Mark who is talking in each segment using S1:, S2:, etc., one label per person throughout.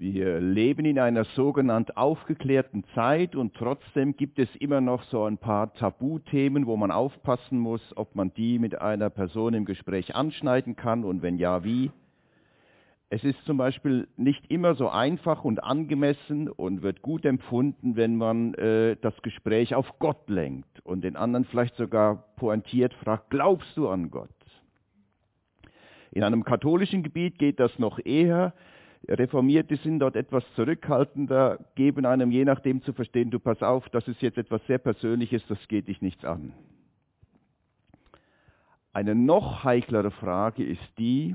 S1: Wir leben in einer sogenannten aufgeklärten Zeit und trotzdem gibt es immer noch so ein paar Tabuthemen, wo man aufpassen muss, ob man die mit einer Person im Gespräch anschneiden kann und wenn ja, wie. Es ist zum Beispiel nicht immer so einfach und angemessen und wird gut empfunden, wenn man das Gespräch auf Gott lenkt und den anderen vielleicht sogar pointiert fragt, glaubst du an Gott? In einem katholischen Gebiet geht das noch eher. Reformierte sind dort etwas zurückhaltender, geben einem je nachdem zu verstehen, du pass auf, das ist jetzt etwas sehr Persönliches, das geht dich nichts an. Eine noch heiklere Frage ist die,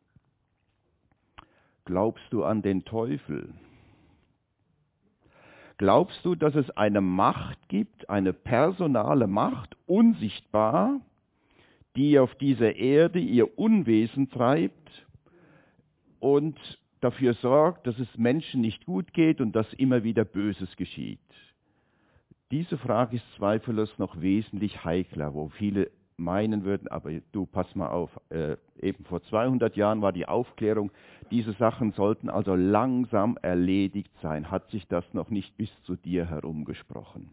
S1: glaubst du an den Teufel? Glaubst du, dass es eine Macht gibt, eine personale Macht, unsichtbar, die auf dieser Erde ihr Unwesen treibt und dafür sorgt, dass es Menschen nicht gut geht und dass immer wieder Böses geschieht? Diese Frage ist zweifellos noch wesentlich heikler, wo viele meinen würden, aber du, pass mal auf, eben vor 200 Jahren war die Aufklärung, diese Sachen sollten also langsam erledigt sein. Hat sich das noch nicht bis zu dir herumgesprochen?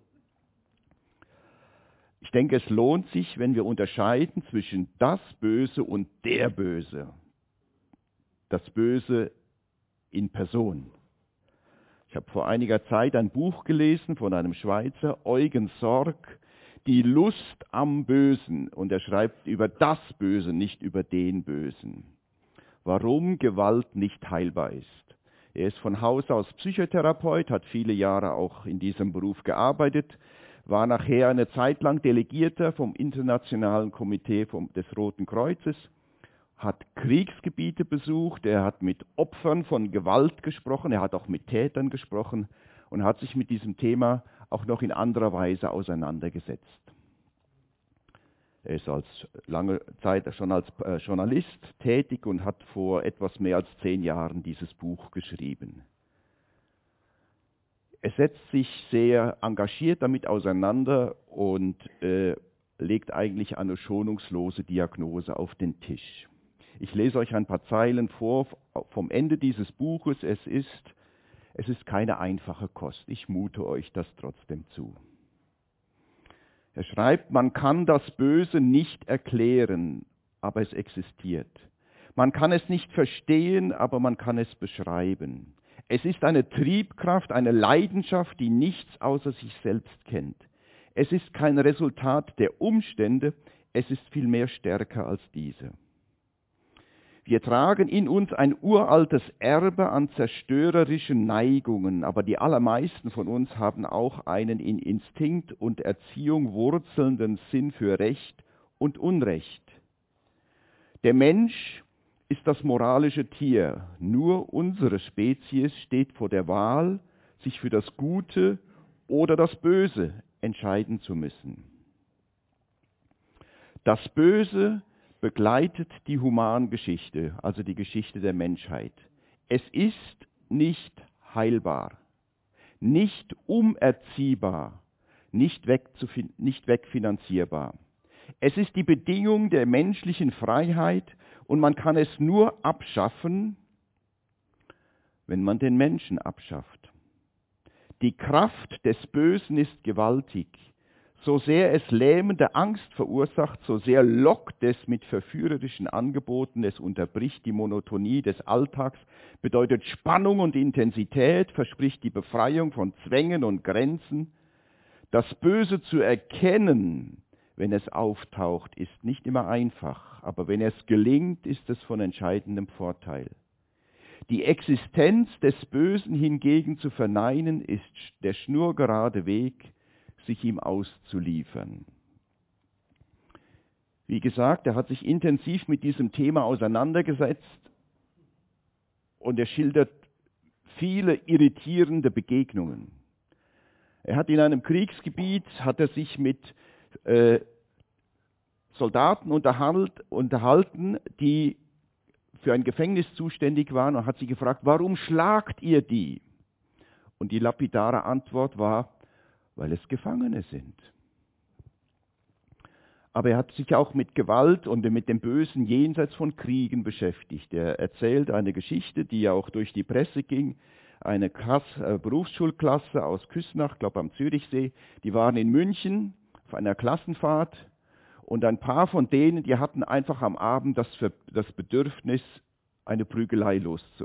S1: Ich denke, es lohnt sich, wenn wir unterscheiden zwischen das Böse und der Böse. Das Böse in Person. Ich habe vor einiger Zeit ein Buch gelesen von einem Schweizer, Eugen Sorg, Die Lust am Bösen. Und er schreibt über das Böse, nicht über den Bösen. Warum Gewalt nicht heilbar ist. Er ist von Haus aus Psychotherapeut, hat viele Jahre auch in diesem Beruf gearbeitet, war nachher eine Zeit lang Delegierter vom Internationalen Komitee des Roten Kreuzes, hat Kriegsgebiete besucht, er hat mit Opfern von Gewalt gesprochen, er hat auch mit Tätern gesprochen und hat sich mit diesem Thema auch noch in anderer Weise auseinandergesetzt. Er ist lange Zeit schon als Journalist tätig und hat vor etwas mehr als 10 Jahren dieses Buch geschrieben. Er setzt sich sehr engagiert damit auseinander und legt eigentlich eine schonungslose Diagnose auf den Tisch. Ich lese euch ein paar Zeilen vor vom Ende dieses Buches. Es ist keine einfache Kost. Ich mute euch das trotzdem zu. Er schreibt, man kann das Böse nicht erklären, aber es existiert. Man kann es nicht verstehen, aber man kann es beschreiben. Es ist eine Triebkraft, eine Leidenschaft, die nichts außer sich selbst kennt. Es ist kein Resultat der Umstände, es ist vielmehr stärker als diese. Wir tragen in uns ein uraltes Erbe an zerstörerischen Neigungen, aber die allermeisten von uns haben auch einen in Instinkt und Erziehung wurzelnden Sinn für Recht und Unrecht. Der Mensch ist das moralische Tier. Nur unsere Spezies steht vor der Wahl, sich für das Gute oder das Böse entscheiden zu müssen. Das Böse begleitet die Humangeschichte, also die Geschichte der Menschheit. Es ist nicht heilbar, nicht umerziehbar, nicht wegfinanzierbar. Es ist die Bedingung der menschlichen Freiheit und man kann es nur abschaffen, wenn man den Menschen abschafft. Die Kraft des Bösen ist gewaltig. So sehr es lähmende Angst verursacht, so sehr lockt es mit verführerischen Angeboten, es unterbricht die Monotonie des Alltags, bedeutet Spannung und Intensität, verspricht die Befreiung von Zwängen und Grenzen. Das Böse zu erkennen, wenn es auftaucht, ist nicht immer einfach, aber wenn es gelingt, ist es von entscheidendem Vorteil. Die Existenz des Bösen hingegen zu verneinen, ist der schnurgerade Weg, sich ihm auszuliefern. Wie gesagt, er hat sich intensiv mit diesem Thema auseinandergesetzt und er schildert viele irritierende Begegnungen. Er hat in einem Kriegsgebiet, hat er sich mit Soldaten unterhalten, die für ein Gefängnis zuständig waren und hat sie gefragt, warum schlagt ihr die? Und die lapidare Antwort war, weil es Gefangene sind. aber er hat sich auch mit Gewalt und mit dem Bösen jenseits von Kriegen beschäftigt. Er erzählt eine Geschichte, die ja auch durch die Presse ging. Eine Berufsschulklasse aus Küsnach, ich glaube am Zürichsee, die waren in München auf einer Klassenfahrt und ein paar von denen, die hatten einfach am Abend das Bedürfnis, eine Prügelei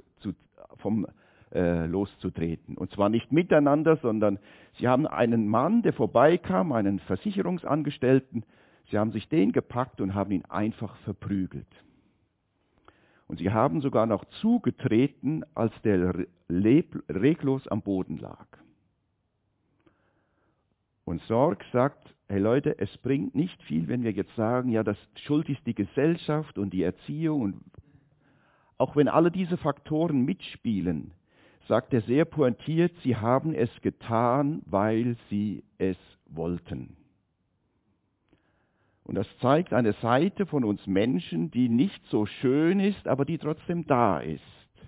S1: loszutreten. Und zwar nicht miteinander, sondern sie haben einen Mann, der vorbeikam, einen Versicherungsangestellten, sie haben sich den gepackt und haben ihn einfach verprügelt. Und sie haben sogar noch zugetreten, als der reglos am Boden lag. Und Sorg sagt, hey Leute, es bringt nicht viel, wenn wir jetzt sagen, ja, das Schuld ist die Gesellschaft und die Erziehung. Und auch wenn alle diese Faktoren mitspielen, sagt er sehr pointiert, sie haben es getan, weil sie es wollten. Und das zeigt eine Seite von uns Menschen, die nicht so schön ist, aber die trotzdem da ist.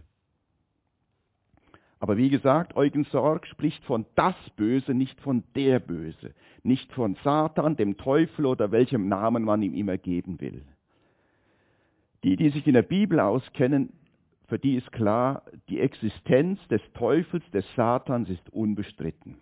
S1: Aber wie gesagt, Eugen Sorg spricht von das Böse, nicht von der Böse. Nicht von Satan, dem Teufel oder welchem Namen man ihm immer geben will. Die sich in der Bibel auskennen, für die ist klar, die Existenz des Teufels, des Satans ist unbestritten.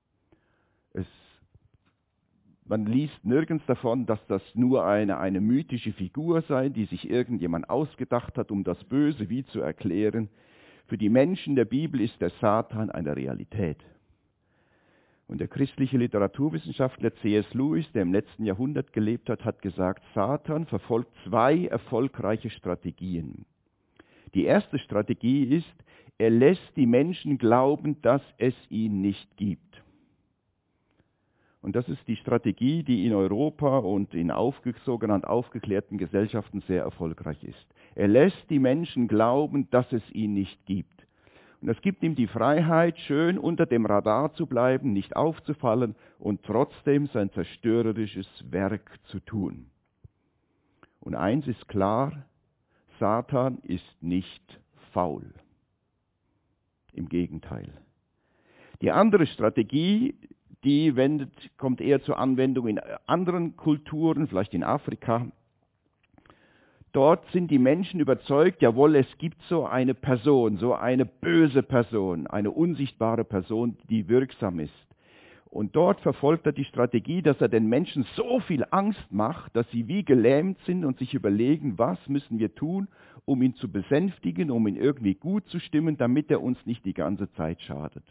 S1: Man liest nirgends davon, dass das nur eine mythische Figur sei, die sich irgendjemand ausgedacht hat, um das Böse wie zu erklären. Für die Menschen der Bibel ist der Satan eine Realität. Und der christliche Literaturwissenschaftler C.S. Lewis, der im letzten Jahrhundert gelebt hat, hat gesagt, Satan verfolgt zwei erfolgreiche Strategien. Die erste Strategie ist, er lässt die Menschen glauben, dass es ihn nicht gibt. Und das ist die Strategie, die in Europa und in sogenannt aufgeklärten Gesellschaften sehr erfolgreich ist. Er lässt die Menschen glauben, dass es ihn nicht gibt. Und es gibt ihm die Freiheit, schön unter dem Radar zu bleiben, nicht aufzufallen und trotzdem sein zerstörerisches Werk zu tun. Und eins ist klar, Satan ist nicht faul. Im Gegenteil. Die andere Strategie, die kommt eher zur Anwendung in anderen Kulturen, vielleicht in Afrika. Dort sind die Menschen überzeugt, jawohl, es gibt so eine Person, so eine böse Person, eine unsichtbare Person, die wirksam ist. Und dort verfolgt er die Strategie, dass er den Menschen so viel Angst macht, dass sie wie gelähmt sind und sich überlegen, was müssen wir tun, um ihn zu besänftigen, um ihn irgendwie gut zu stimmen, damit er uns nicht die ganze Zeit schadet.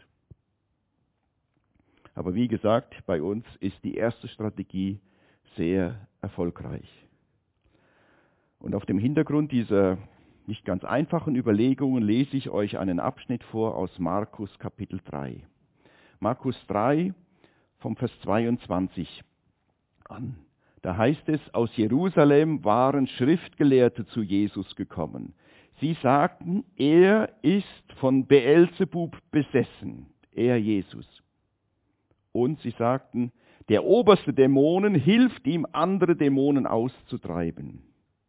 S1: Aber wie gesagt, bei uns ist die erste Strategie sehr erfolgreich. Und auf dem Hintergrund dieser nicht ganz einfachen Überlegungen lese ich euch einen Abschnitt vor aus Markus Kapitel 3. Markus 3 vom Vers 22 an. Da heißt es, aus Jerusalem waren Schriftgelehrte zu Jesus gekommen. Sie sagten, er ist von Beelzebub besessen, er Jesus. Und sie sagten, der oberste Dämonen hilft ihm, andere Dämonen auszutreiben.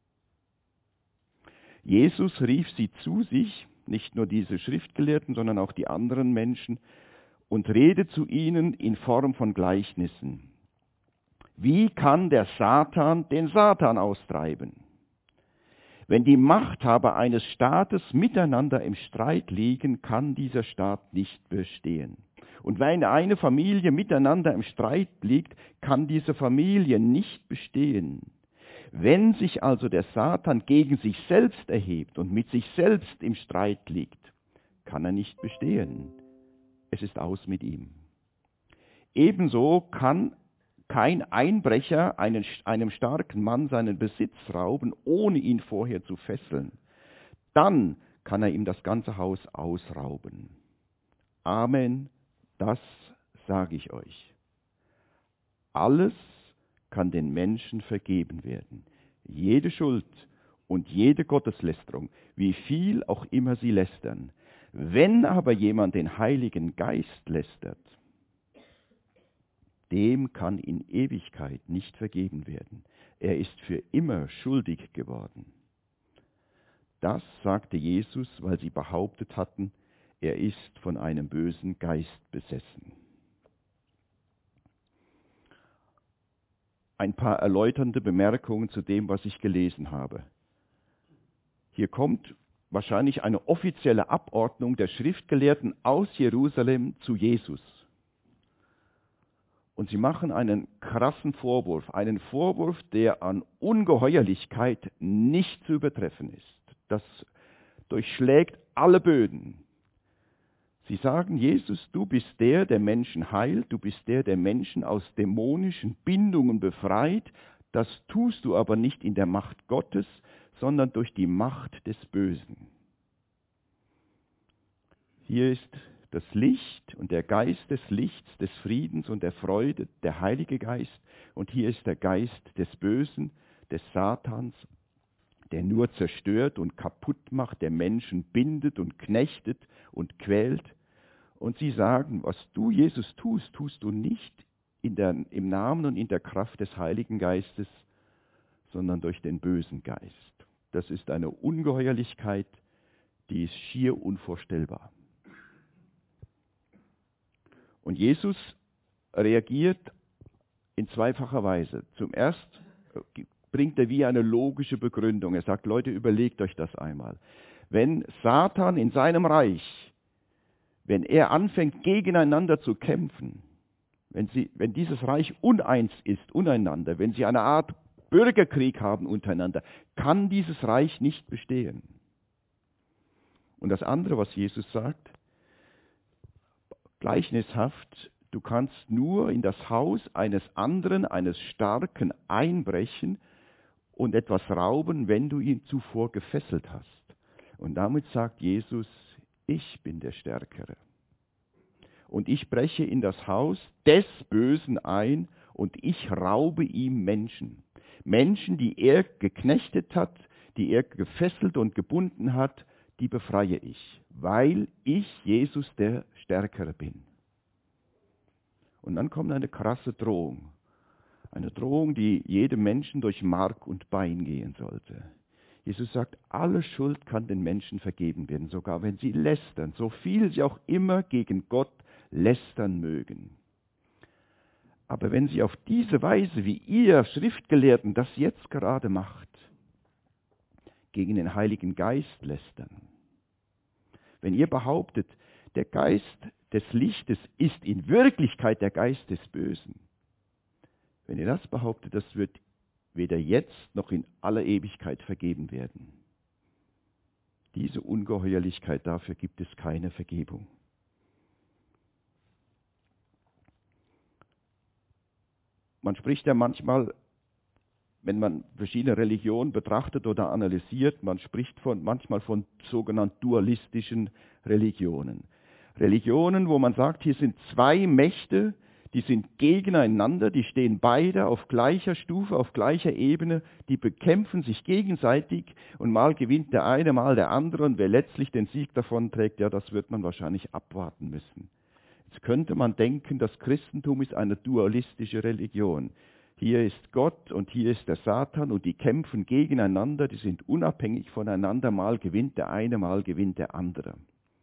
S1: Jesus rief sie zu sich, nicht nur diese Schriftgelehrten, sondern auch die anderen Menschen, und redet zu ihnen in Form von Gleichnissen. Wie kann der Satan den Satan austreiben? Wenn die Machthaber eines Staates miteinander im Streit liegen, kann dieser Staat nicht bestehen. Und wenn eine Familie miteinander im Streit liegt, kann diese Familie nicht bestehen. Wenn sich also der Satan gegen sich selbst erhebt und mit sich selbst im Streit liegt, kann er nicht bestehen. Es ist aus mit ihm. Ebenso kann kein Einbrecher einem starken Mann seinen Besitz rauben, ohne ihn vorher zu fesseln. Dann kann er ihm das ganze Haus ausrauben. Amen, das sage ich euch. Alles kann den Menschen vergeben werden. Jede Schuld und jede Gotteslästerung, wie viel auch immer sie lästern. Wenn aber jemand den Heiligen Geist lästert, dem kann in Ewigkeit nicht vergeben werden. Er ist für immer schuldig geworden. Das sagte Jesus, weil sie behauptet hatten, er ist von einem bösen Geist besessen. ein paar erläuternde Bemerkungen zu dem, was ich gelesen habe. Hier kommt wahrscheinlich eine offizielle Abordnung der Schriftgelehrten aus Jerusalem zu Jesus. Und sie machen einen krassen Vorwurf, einen Vorwurf, der an Ungeheuerlichkeit nicht zu übertreffen ist. Das durchschlägt alle Böden. Sie sagen, Jesus, du bist der Menschen heilt, du bist der Menschen aus dämonischen Bindungen befreit. Das tust du aber nicht in der Macht Gottes, sondern durch die Macht des Bösen. Hier ist das Licht und der Geist des Lichts, des Friedens und der Freude, der Heilige Geist. Und hier ist der Geist des Bösen, des Satans, der nur zerstört und kaputt macht, der Menschen bindet und knechtet und quält. Und sie sagen, was du, Jesus, tust, tust du nicht im Namen und in der Kraft des Heiligen Geistes, sondern durch den bösen Geist. Das ist eine Ungeheuerlichkeit, die ist schier unvorstellbar. Und Jesus reagiert in zweifacher Weise. Zum Ersten bringt er wie eine logische Begründung. Er sagt, Leute, überlegt euch das einmal. Wenn Satan in seinem Reich, wenn er anfängt, gegeneinander zu kämpfen, wenn dieses Reich uneins ist, untereinander, wenn sie eine Art Bürgerkrieg haben untereinander, kann dieses Reich nicht bestehen. Und das andere, was Jesus sagt, gleichnishaft, du kannst nur in das Haus eines anderen, eines Starken einbrechen und etwas rauben, wenn du ihn zuvor gefesselt hast. Und damit sagt Jesus, ich bin der Stärkere. Und ich breche in das Haus des Bösen ein und ich raube ihm Menschen. Menschen, die er geknechtet hat, die er gefesselt und gebunden hat, die befreie ich, weil ich, Jesus, der Stärkere bin. Und dann kommt eine krasse Drohung. Eine Drohung, die jedem Menschen durch Mark und Bein gehen sollte. Jesus sagt, alle Schuld kann den Menschen vergeben werden, sogar wenn sie lästern, so viel sie auch immer gegen Gott lästern mögen. Aber wenn sie auf diese Weise, wie ihr Schriftgelehrten das jetzt gerade macht, gegen den Heiligen Geist lästern, wenn ihr behauptet, der Geist des Lichtes ist in Wirklichkeit der Geist des Bösen, wenn ihr das behauptet, das wird weder jetzt noch in aller Ewigkeit vergeben werden. Diese Ungeheuerlichkeit, dafür gibt es keine Vergebung. Man spricht ja manchmal, wenn man verschiedene Religionen betrachtet oder analysiert, man spricht manchmal von sogenannten dualistischen Religionen. Religionen, wo man sagt, hier sind zwei Mächte, die sind gegeneinander, die stehen beide auf gleicher Stufe, auf gleicher Ebene, die bekämpfen sich gegenseitig und mal gewinnt der eine, mal der andere und wer letztlich den Sieg davon trägt, ja, das wird man wahrscheinlich abwarten müssen. Jetzt könnte man denken, das Christentum ist eine dualistische Religion. Hier ist Gott und hier ist der Satan und die kämpfen gegeneinander, die sind unabhängig voneinander, mal gewinnt der eine, mal gewinnt der andere.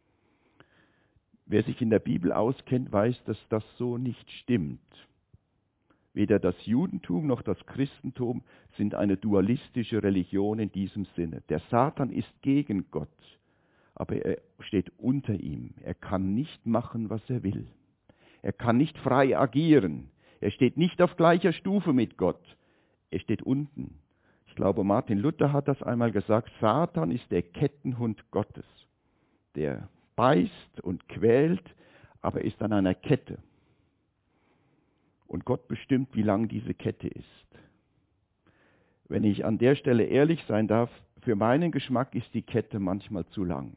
S1: Wer sich in der Bibel auskennt, weiß, dass das so nicht stimmt. Weder das Judentum noch das Christentum sind eine dualistische Religion in diesem Sinne. Der Satan ist gegen Gott, aber er steht unter ihm. Er kann nicht machen, was er will. Er kann nicht frei agieren. Er steht nicht auf gleicher Stufe mit Gott. Er steht unten. Ich glaube, Martin Luther hat das einmal gesagt, Satan ist der Kettenhund Gottes, der beißt und quält, aber ist an einer Kette. Und Gott bestimmt, wie lang diese Kette ist. Wenn ich an der Stelle ehrlich sein darf, für meinen Geschmack ist die Kette manchmal zu lang.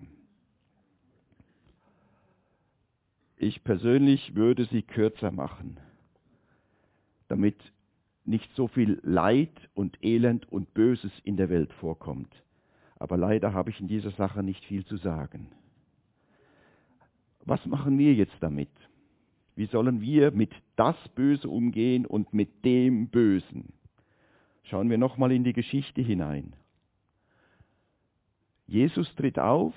S1: Ich persönlich würde sie kürzer machen, damit nicht so viel Leid und Elend und Böses in der Welt vorkommt. Aber leider habe ich in dieser Sache nicht viel zu sagen. Was machen wir jetzt damit? Wie sollen wir mit das Böse umgehen und mit dem Bösen? Schauen wir nochmal in die Geschichte hinein. Jesus tritt auf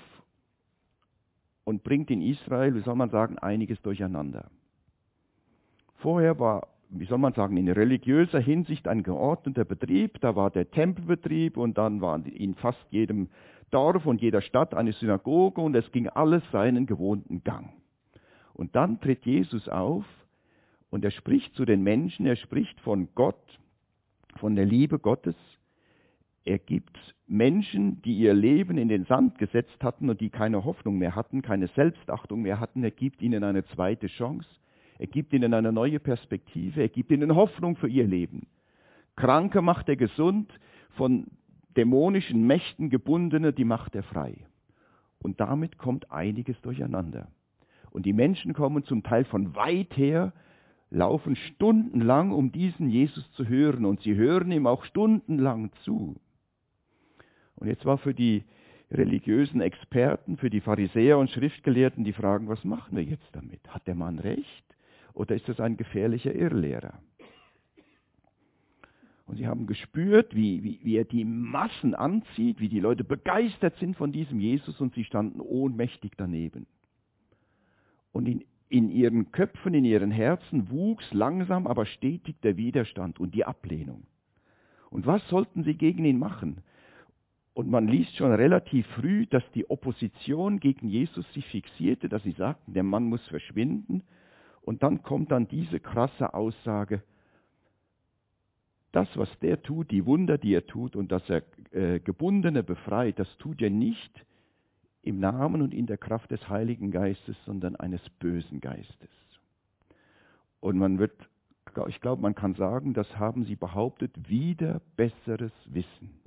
S1: und bringt in Israel, wie soll man sagen, einiges durcheinander. Vorher war wie soll man sagen, in religiöser Hinsicht ein geordneter Betrieb. Da war der Tempelbetrieb und dann war in fast jedem Dorf und jeder Stadt eine Synagoge und es ging alles seinen gewohnten Gang. Und dann tritt Jesus auf und er spricht zu den Menschen, er spricht von Gott, von der Liebe Gottes. Er gibt Menschen, die ihr Leben in den Sand gesetzt hatten und die keine Hoffnung mehr hatten, keine Selbstachtung mehr hatten, er gibt ihnen eine zweite Chance. Er gibt ihnen eine neue Perspektive, er gibt ihnen Hoffnung für ihr Leben. Kranke macht er gesund, von dämonischen Mächten gebundene, die macht er frei. Und damit kommt einiges durcheinander. Und die Menschen kommen zum Teil von weit her, laufen stundenlang, um diesen Jesus zu hören. Und sie hören ihm auch stundenlang zu. Und jetzt war für die religiösen Experten, für die Pharisäer und Schriftgelehrten die Fragen, was machen wir jetzt damit? Hat der Mann recht oder ist das ein gefährlicher Irrlehrer? Und sie haben gespürt, wie er die Massen anzieht, wie die Leute begeistert sind von diesem Jesus und sie standen ohnmächtig daneben. Und in ihren Köpfen, in ihren Herzen wuchs langsam, aber stetig der Widerstand und die Ablehnung. Und was sollten sie gegen ihn machen? Und man liest schon relativ früh, dass die Opposition gegen Jesus sich fixierte, dass sie sagten, der Mann muss verschwinden. Und dann kommt dann diese krasse Aussage, das, was der tut, die Wunder, die er tut und dass er Gebundene befreit, das tut er nicht im Namen und in der Kraft des Heiligen Geistes, sondern eines bösen Geistes. Und ich glaube, man kann sagen, das haben sie behauptet, wider besseres Wissen.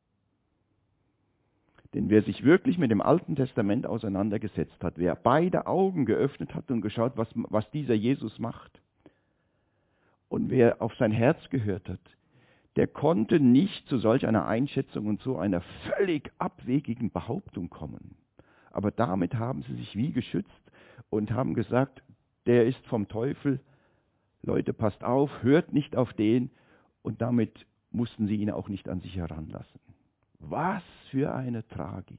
S1: Denn wer sich wirklich mit dem Alten Testament auseinandergesetzt hat, wer beide Augen geöffnet hat und geschaut, was dieser Jesus macht, und wer auf sein Herz gehört hat, der konnte nicht zu solch einer Einschätzung und zu einer völlig abwegigen Behauptung kommen. Aber damit haben sie sich wie geschützt und haben gesagt, der ist vom Teufel, Leute, passt auf, hört nicht auf den, und damit mussten sie ihn auch nicht an sich heranlassen. Was für eine Tragik.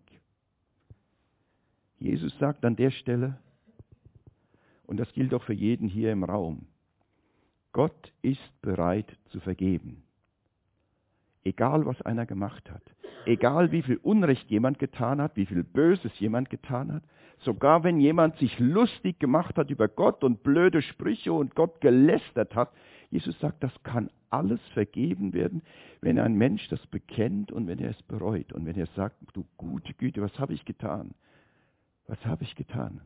S1: Jesus sagt an der Stelle, und das gilt auch für jeden hier im Raum, Gott ist bereit zu vergeben. Egal, was einer gemacht hat. Egal, wie viel Unrecht jemand getan hat, wie viel Böses jemand getan hat. Sogar wenn jemand sich lustig gemacht hat über Gott und blöde Sprüche und Gott gelästert hat. Jesus sagt, das kann alles vergeben werden, wenn ein Mensch das bekennt und wenn er es bereut. Und wenn er sagt, du gute Güte, was habe ich getan? Was habe ich getan?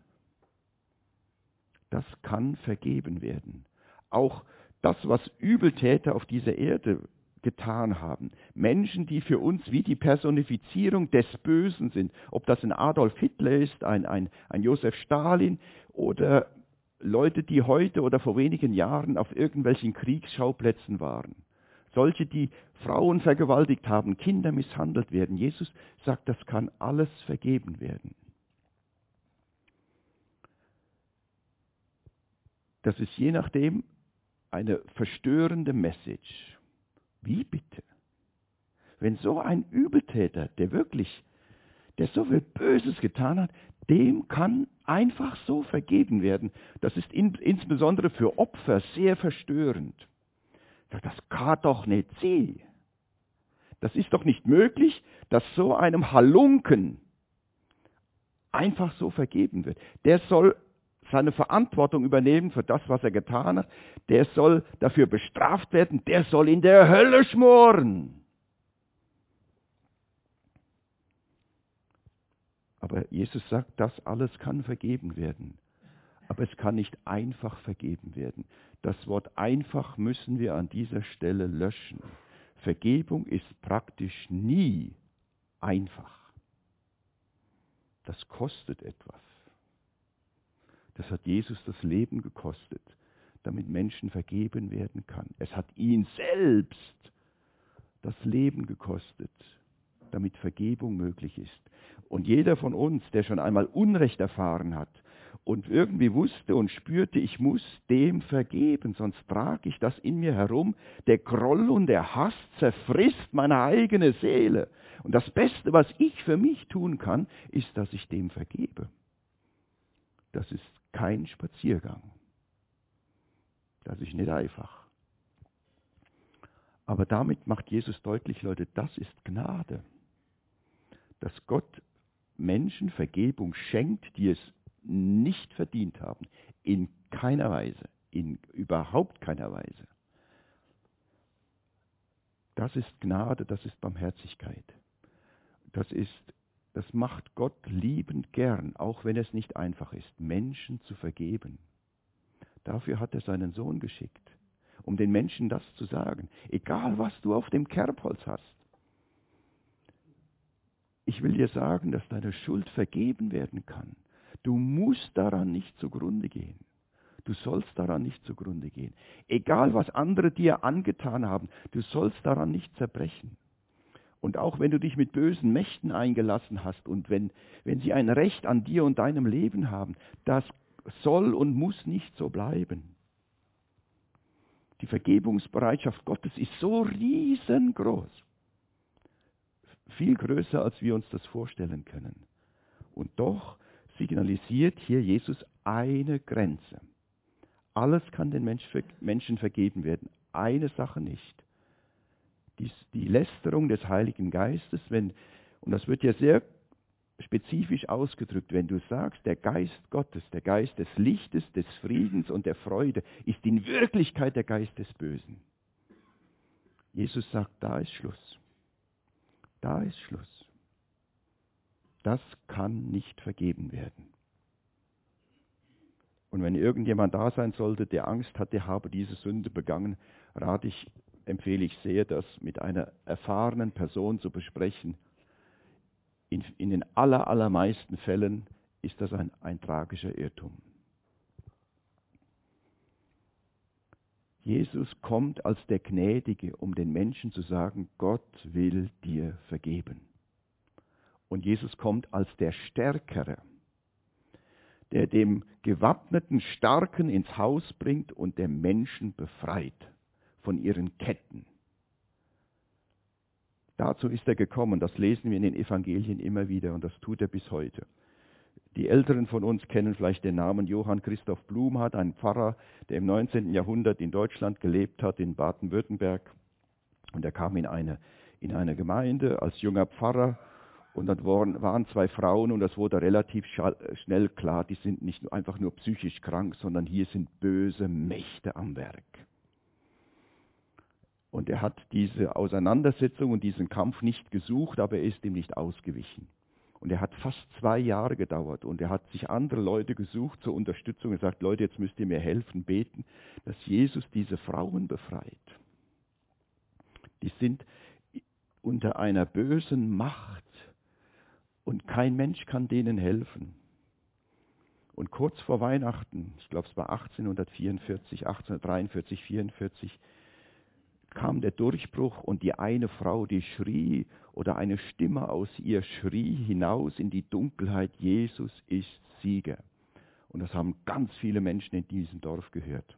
S1: Das kann vergeben werden. Auch das, was Übeltäter auf dieser Erde getan haben. Menschen, die für uns wie die Personifizierung des Bösen sind. Ob das ein Adolf Hitler ist, ein Josef Stalin oder Leute, die heute oder vor wenigen Jahren auf irgendwelchen Kriegsschauplätzen waren. Solche, die Frauen vergewaltigt haben, Kinder misshandelt werden. Jesus sagt, das kann alles vergeben werden. Das ist je nachdem eine verstörende Message. Wie bitte? Wenn so ein Übeltäter, der so viel Böses getan hat, dem kann einfach so vergeben werden. Das ist insbesondere für Opfer sehr verstörend. Das kann doch nicht sein. Das ist doch nicht möglich, dass so einem Halunken einfach so vergeben wird. Der soll seine Verantwortung übernehmen für das, was er getan hat. Der soll dafür bestraft werden. Der soll in der Hölle schmoren. Aber Jesus sagt, das alles kann vergeben werden. Aber es kann nicht einfach vergeben werden. Das Wort einfach müssen wir an dieser Stelle löschen. Vergebung ist praktisch nie einfach. Das kostet etwas. Das hat Jesus das Leben gekostet, damit Menschen vergeben werden kann. Es hat ihn selbst das Leben gekostet, damit Vergebung möglich ist. Und jeder von uns, der schon einmal Unrecht erfahren hat und irgendwie wusste und spürte, ich muss dem vergeben, sonst trage ich das in mir herum. Der Groll und der Hass zerfrisst meine eigene Seele. Und das Beste, was ich für mich tun kann, ist, dass ich dem vergebe. Das ist kein Spaziergang. Das ist nicht einfach. Aber damit macht Jesus deutlich, Leute, das ist Gnade. Dass Gott Menschen Vergebung schenkt, die es nicht verdient haben. In keiner Weise. In überhaupt keiner Weise. Das ist Gnade, das ist Barmherzigkeit. Das macht Gott liebend gern, auch wenn es nicht einfach ist, Menschen zu vergeben. Dafür hat er seinen Sohn geschickt, um den Menschen das zu sagen. Egal, was du auf dem Kerbholz hast. Ich will dir sagen, dass deine Schuld vergeben werden kann. Du musst daran nicht zugrunde gehen. Du sollst daran nicht zugrunde gehen. Egal, was andere dir angetan haben, du sollst daran nicht zerbrechen. Und auch wenn du dich mit bösen Mächten eingelassen hast und wenn sie ein Recht an dir und deinem Leben haben, das soll und muss nicht so bleiben. Die Vergebungsbereitschaft Gottes ist so riesengroß. Viel größer, als wir uns das vorstellen können. Und doch signalisiert hier Jesus eine Grenze. Alles kann den Menschen vergeben werden, eine Sache nicht. Die Lästerung des Heiligen Geistes, und das wird ja sehr spezifisch ausgedrückt, wenn du sagst, der Geist Gottes, der Geist des Lichtes, des Friedens und der Freude, ist in Wirklichkeit der Geist des Bösen. Jesus sagt, da ist Schluss. Da ist Schluss. Das kann nicht vergeben werden. Und wenn irgendjemand da sein sollte, der Angst hat, der habe diese Sünde begangen, empfehle ich sehr, das mit einer erfahrenen Person zu besprechen. In den allermeisten Fällen ist das ein tragischer Irrtum. Jesus kommt als der Gnädige, um den Menschen zu sagen, Gott will dir vergeben. Und Jesus kommt als der Stärkere, der dem gewappneten Starken ins Haus bringt und der Menschen befreit von ihren Ketten. Dazu ist er gekommen, das lesen wir in den Evangelien immer wieder und das tut er bis heute. Die Älteren von uns kennen vielleicht den Namen Johann Christoph Blumhardt, ein Pfarrer, der im 19. Jahrhundert in Deutschland gelebt hat, in Baden-Württemberg. Und er kam in eine Gemeinde als junger Pfarrer und dann waren zwei Frauen und das wurde relativ schnell klar, die sind nicht einfach nur psychisch krank, sondern hier sind böse Mächte am Werk. Und er hat diese Auseinandersetzung und diesen Kampf nicht gesucht, aber er ist ihm nicht ausgewichen. Und er hat fast 2 Jahre gedauert und er hat sich andere Leute gesucht zur Unterstützung. Er sagt, Leute, jetzt müsst ihr mir helfen, beten, dass Jesus diese Frauen befreit. Die sind unter einer bösen Macht und kein Mensch kann denen helfen. Und kurz vor Weihnachten, ich glaube es war 1843, 44, kam der Durchbruch und die eine Frau, die schrie, oder eine Stimme aus ihr schrie hinaus in die Dunkelheit, Jesus ist Sieger. Und das haben ganz viele Menschen in diesem Dorf gehört.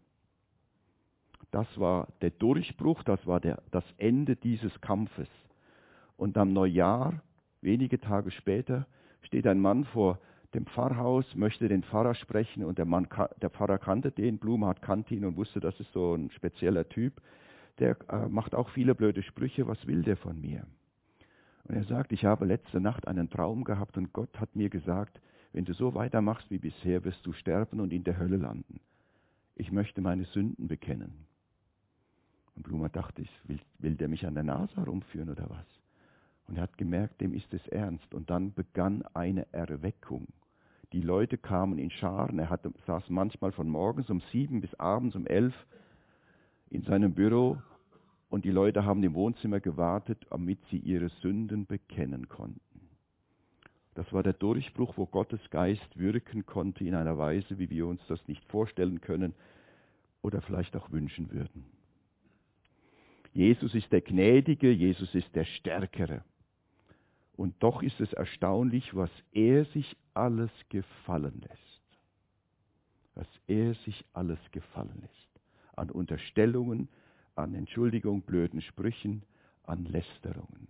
S1: Das war der Durchbruch, das war das Ende dieses Kampfes. Und am Neujahr, wenige Tage später, steht ein Mann vor dem Pfarrhaus, möchte den Pfarrer sprechen und der Pfarrer kannte den, Blumhardt kannte ihn und wusste, das ist so ein spezieller Typ. Der macht auch viele blöde Sprüche, was will der von mir? Und er sagt, ich habe letzte Nacht einen Traum gehabt und Gott hat mir gesagt, wenn du so weitermachst wie bisher, wirst du sterben und in der Hölle landen. Ich möchte meine Sünden bekennen. Und Blumhardt dachte, will der mich an der Nase herumführen oder was? Und er hat gemerkt, dem ist es ernst. Und dann begann eine Erweckung. Die Leute kamen in Scharen, saß manchmal von morgens um 7 bis abends um 11 in seinem Büro und die Leute haben im Wohnzimmer gewartet, damit sie ihre Sünden bekennen konnten. Das war der Durchbruch, wo Gottes Geist wirken konnte in einer Weise, wie wir uns das nicht vorstellen können oder vielleicht auch wünschen würden. Jesus ist der Gnädige, Jesus ist der Stärkere. Und doch ist es erstaunlich, was er sich alles gefallen lässt. Was er sich alles gefallen lässt. An Unterstellungen, an Entschuldigung, blöden Sprüchen, an Lästerungen.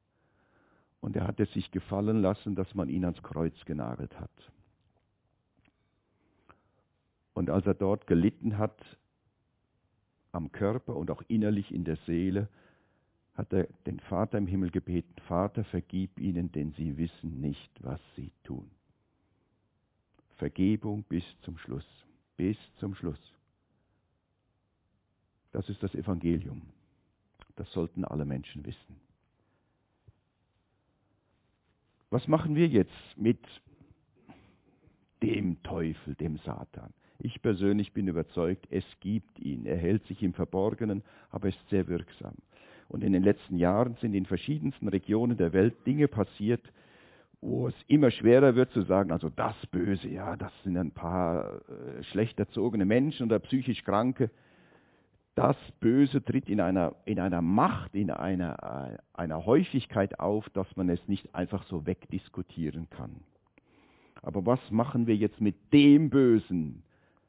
S1: Und er hat es sich gefallen lassen, dass man ihn ans Kreuz genagelt hat. Und als er dort gelitten hat, am Körper und auch innerlich in der Seele, hat er den Vater im Himmel gebeten, Vater, vergib ihnen, denn sie wissen nicht, was sie tun. Vergebung bis zum Schluss. Bis zum Schluss. Das ist das Evangelium. Das sollten alle Menschen wissen. Was machen wir jetzt mit dem Teufel, dem Satan? Ich persönlich bin überzeugt, es gibt ihn. Er hält sich im Verborgenen, aber ist sehr wirksam. Und in den letzten Jahren sind in verschiedensten Regionen der Welt Dinge passiert, wo es immer schwerer wird zu sagen, also das Böse, ja, das sind ein paar schlecht erzogene Menschen oder psychisch Kranke. Das Böse tritt in einer Macht, in einer Häufigkeit auf, dass man es nicht einfach so wegdiskutieren kann. Aber was machen wir jetzt mit dem Bösen?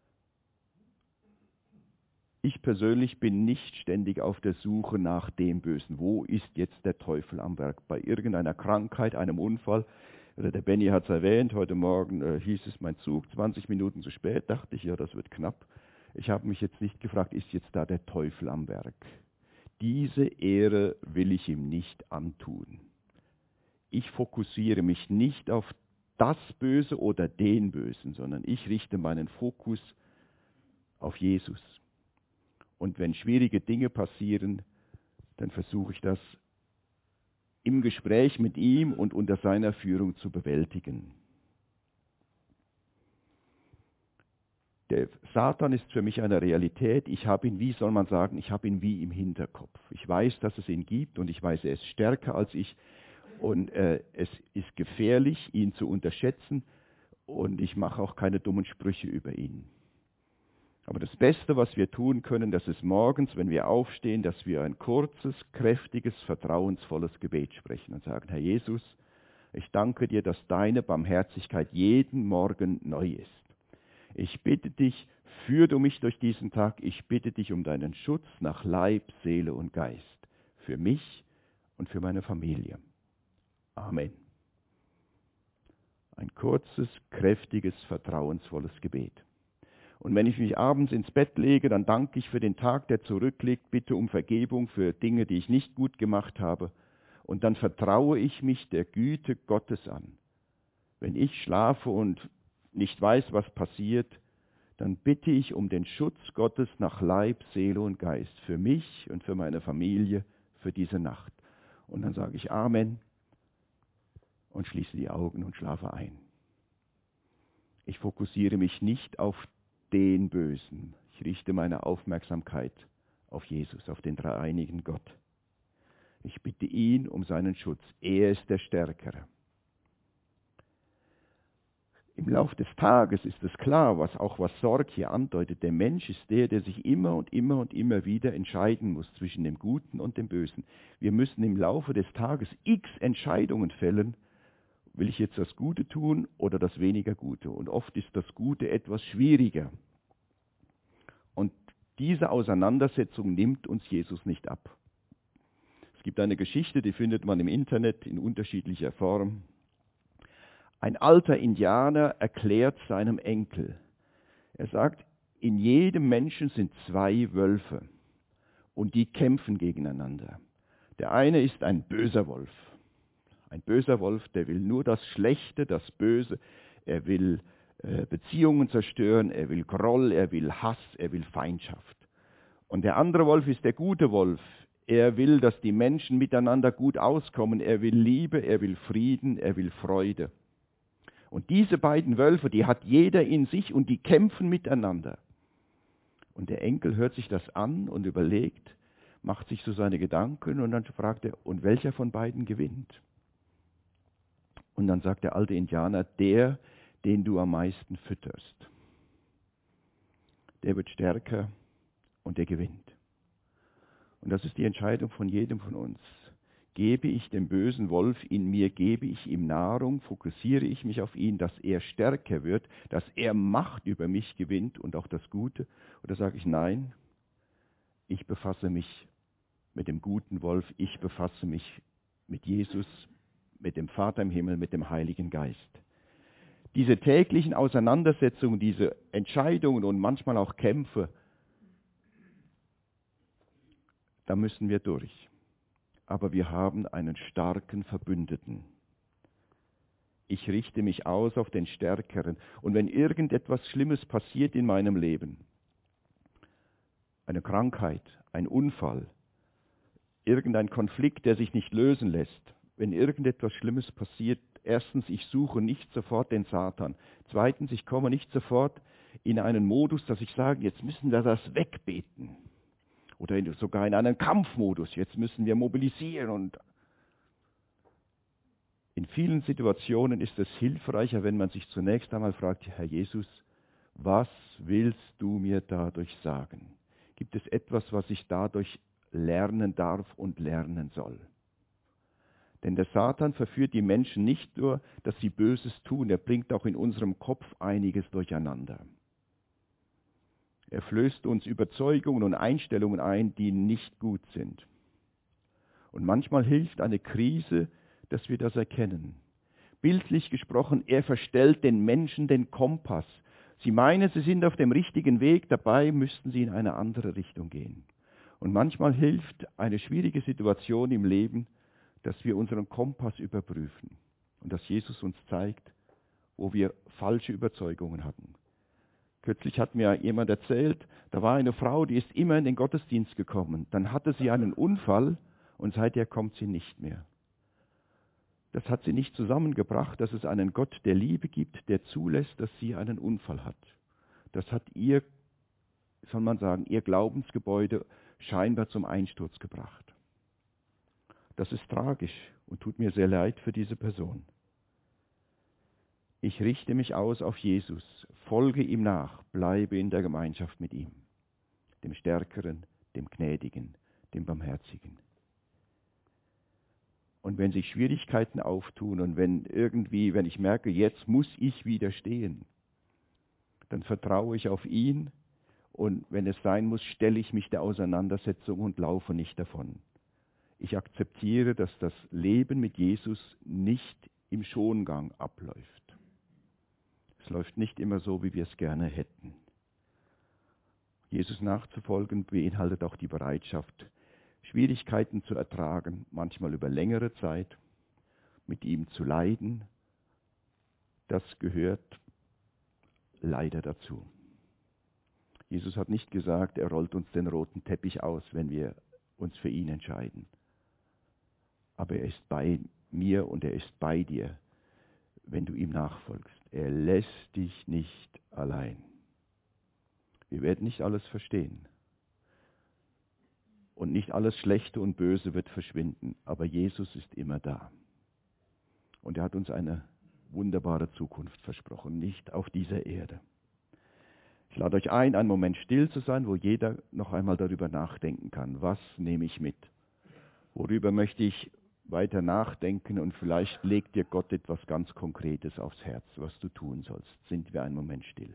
S1: Ich persönlich bin nicht ständig auf der Suche nach dem Bösen. Wo ist jetzt der Teufel am Werk? Bei irgendeiner Krankheit, einem Unfall? Der Benny hat es erwähnt, heute Morgen hieß es, mein Zug 20 Minuten zu spät. Dachte ich, ja, das wird knapp. Ich habe mich jetzt nicht gefragt, ist jetzt da der Teufel am Werk? Diese Ehre will ich ihm nicht antun. Ich fokussiere mich nicht auf das Böse oder den Bösen, sondern ich richte meinen Fokus auf Jesus. Und wenn schwierige Dinge passieren, dann versuche ich das im Gespräch mit ihm und unter seiner Führung zu bewältigen. Der Satan ist für mich eine Realität. Ich habe ihn, wie soll man sagen, ich habe ihn wie im Hinterkopf. Ich weiß, dass es ihn gibt und ich weiß, er ist stärker als ich. Und es ist gefährlich, ihn zu unterschätzen. Und ich mache auch keine dummen Sprüche über ihn. Aber das Beste, was wir tun können, das ist morgens, wenn wir aufstehen, dass wir ein kurzes, kräftiges, vertrauensvolles Gebet sprechen und sagen, Herr Jesus, ich danke dir, dass deine Barmherzigkeit jeden Morgen neu ist. Ich bitte dich, führ du mich durch diesen Tag. Ich bitte dich um deinen Schutz nach Leib, Seele und Geist. Für mich und für meine Familie. Amen. Ein kurzes, kräftiges, vertrauensvolles Gebet. Und wenn ich mich abends ins Bett lege, dann danke ich für den Tag, der zurückliegt, bitte um Vergebung für Dinge, die ich nicht gut gemacht habe. Und dann vertraue ich mich der Güte Gottes an. Wenn ich schlafe und nicht weiß, was passiert, dann bitte ich um den Schutz Gottes nach Leib, Seele und Geist, für mich und für meine Familie, für diese Nacht. Und dann sage ich Amen und schließe die Augen und schlafe ein. Ich fokussiere mich nicht auf den Bösen. Ich richte meine Aufmerksamkeit auf Jesus, auf den dreieinigen Gott. Ich bitte ihn um seinen Schutz. Er ist der Stärkere. Im Lauf des Tages ist es klar, was Sorg hier andeutet. Der Mensch ist der sich immer und immer und immer wieder entscheiden muss zwischen dem Guten und dem Bösen. Wir müssen im Laufe des Tages x Entscheidungen fällen. Will ich jetzt das Gute tun oder das weniger Gute? Und oft ist das Gute etwas schwieriger. Und diese Auseinandersetzung nimmt uns Jesus nicht ab. Es gibt eine Geschichte, die findet man im Internet in unterschiedlicher Form. Ein alter Indianer erklärt seinem Enkel, er sagt, in jedem Menschen sind zwei Wölfe und die kämpfen gegeneinander. Der eine ist ein böser Wolf. Ein böser Wolf, der will nur das Schlechte, das Böse. Er will Beziehungen zerstören, er will Groll, er will Hass, er will Feindschaft. Und der andere Wolf ist der gute Wolf. Er will, dass die Menschen miteinander gut auskommen. Er will Liebe, er will Frieden, er will Freude. Und diese beiden Wölfe, die hat jeder in sich und die kämpfen miteinander. Und der Enkel hört sich das an und überlegt, macht sich so seine Gedanken und dann fragt er, und welcher von beiden gewinnt? Und dann sagt der alte Indianer, der, den du am meisten fütterst. Der wird stärker und der gewinnt. Und das ist die Entscheidung von jedem von uns. Gebe ich dem bösen Wolf in mir, gebe ich ihm Nahrung, fokussiere ich mich auf ihn, dass er stärker wird, dass er Macht über mich gewinnt und auch das Gute? Oder sage ich, nein, ich befasse mich mit dem guten Wolf, ich befasse mich mit Jesus, mit dem Vater im Himmel, mit dem Heiligen Geist. Diese täglichen Auseinandersetzungen, diese Entscheidungen und manchmal auch Kämpfe, da müssen wir durch. aber wir haben einen starken Verbündeten. Ich richte mich aus auf den Stärkeren. Und wenn irgendetwas Schlimmes passiert in meinem Leben, eine Krankheit, ein Unfall, irgendein Konflikt, der sich nicht lösen lässt, wenn irgendetwas Schlimmes passiert, erstens, ich suche nicht sofort den Satan. Zweitens, ich komme nicht sofort in einen Modus, dass ich sage, jetzt müssen wir das wegbeten. Oder sogar in einen Kampfmodus, jetzt müssen wir mobilisieren. Und in vielen Situationen ist es hilfreicher, wenn man sich zunächst einmal fragt, Herr Jesus, was willst du mir dadurch sagen? Gibt es etwas, was ich dadurch lernen darf und lernen soll? Denn der Satan verführt die Menschen nicht nur, dass sie Böses tun, er bringt auch in unserem Kopf einiges durcheinander. Er flößt uns Überzeugungen und Einstellungen ein, die nicht gut sind. Und manchmal hilft eine Krise, dass wir das erkennen. Bildlich gesprochen, er verstellt den Menschen den Kompass. Sie meinen, sie sind auf dem richtigen Weg, dabei müssten sie in eine andere Richtung gehen. Und manchmal hilft eine schwierige Situation im Leben, dass wir unseren Kompass überprüfen und dass Jesus uns zeigt, wo wir falsche Überzeugungen hatten. Kürzlich hat mir jemand erzählt, da war eine Frau, die ist immer in den Gottesdienst gekommen. Dann hatte sie einen Unfall und seither kommt sie nicht mehr. Das hat sie nicht zusammengebracht, dass es einen Gott der Liebe gibt, der zulässt, dass sie einen Unfall hat. Das hat ihr, soll man sagen, ihr Glaubensgebäude scheinbar zum Einsturz gebracht. Das ist tragisch und tut mir sehr leid für diese Person. Ich richte mich aus auf Jesus, folge ihm nach, bleibe in der Gemeinschaft mit ihm, dem Stärkeren, dem Gnädigen, dem Barmherzigen. Und wenn sich Schwierigkeiten auftun und wenn ich merke, jetzt muss ich widerstehen, dann vertraue ich auf ihn und wenn es sein muss, stelle ich mich der Auseinandersetzung und laufe nicht davon. Ich akzeptiere, dass das Leben mit Jesus nicht im Schongang abläuft. Es läuft nicht immer so, wie wir es gerne hätten. Jesus nachzufolgen beinhaltet auch die Bereitschaft, Schwierigkeiten zu ertragen, manchmal über längere Zeit, mit ihm zu leiden. Das gehört leider dazu. Jesus hat nicht gesagt, er rollt uns den roten Teppich aus, wenn wir uns für ihn entscheiden. Aber er ist bei mir und er ist bei dir, wenn du ihm nachfolgst. Er lässt dich nicht allein. Wir werden nicht alles verstehen. Und nicht alles Schlechte und Böse wird verschwinden, aber Jesus ist immer da. Und er hat uns eine wunderbare Zukunft versprochen, nicht auf dieser Erde. Ich lade euch ein, einen Moment still zu sein, wo jeder noch einmal darüber nachdenken kann. Was nehme ich mit? Worüber möchte ich weiter nachdenken? Und vielleicht legt dir Gott etwas ganz Konkretes aufs Herz, was du tun sollst. Sind wir einen Moment still.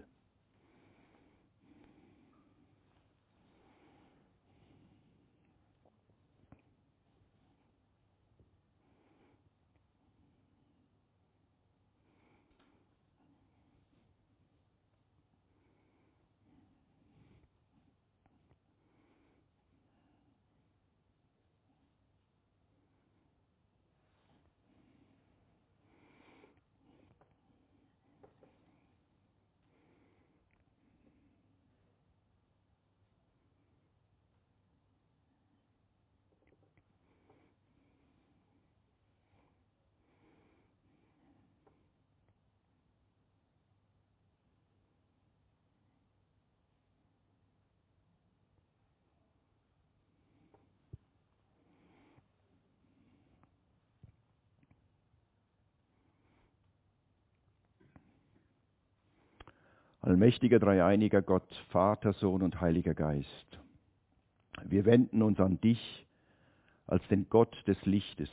S1: Allmächtiger, dreieiniger Gott, Vater, Sohn und Heiliger Geist, wir wenden uns an dich als den Gott des Lichtes,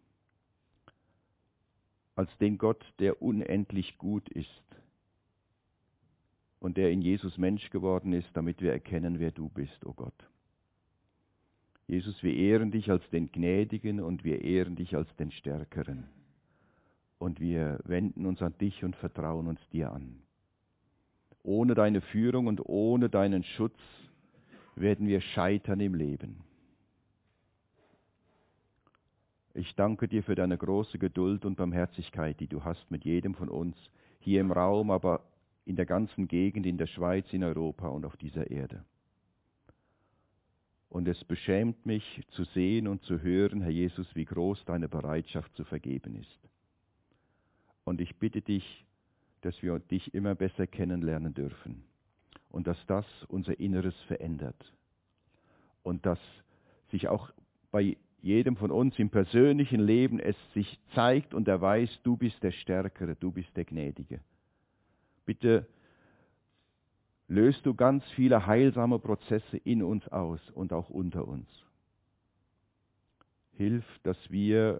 S1: als den Gott, der unendlich gut ist und der in Jesus Mensch geworden ist, damit wir erkennen, wer du bist, o Gott. Jesus, wir ehren dich als den Gnädigen und wir ehren dich als den Stärkeren. Und wir wenden uns an dich und vertrauen uns dir an. Ohne deine Führung und ohne deinen Schutz werden wir scheitern im Leben. Ich danke dir für deine große Geduld und Barmherzigkeit, die du hast mit jedem von uns, hier im Raum, aber in der ganzen Gegend, in der Schweiz, in Europa und auf dieser Erde. Und es beschämt mich zu sehen und zu hören, Herr Jesus, wie groß deine Bereitschaft zu vergeben ist. Und ich bitte dich, dass wir dich immer besser kennenlernen dürfen und dass das unser Inneres verändert und dass sich auch bei jedem von uns im persönlichen Leben es sich zeigt und er weiß, du bist der Stärkere, du bist der Gnädige. Bitte löst du ganz viele heilsame Prozesse in uns aus und auch unter uns. Hilf, dass wir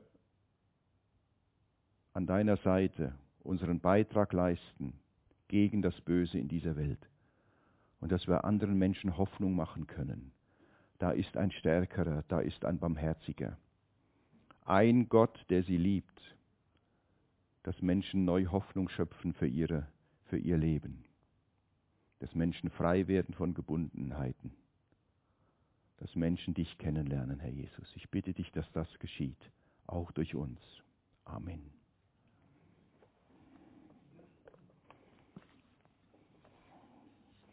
S1: an deiner Seite unseren Beitrag leisten gegen das Böse in dieser Welt und dass wir anderen Menschen Hoffnung machen können. Da ist ein Stärkerer, da ist ein Barmherziger. Ein Gott, der sie liebt, dass Menschen neu Hoffnung schöpfen für ihr Leben. Dass Menschen frei werden von Gebundenheiten. Dass Menschen dich kennenlernen, Herr Jesus. Ich bitte dich, dass das geschieht, auch durch uns. Amen.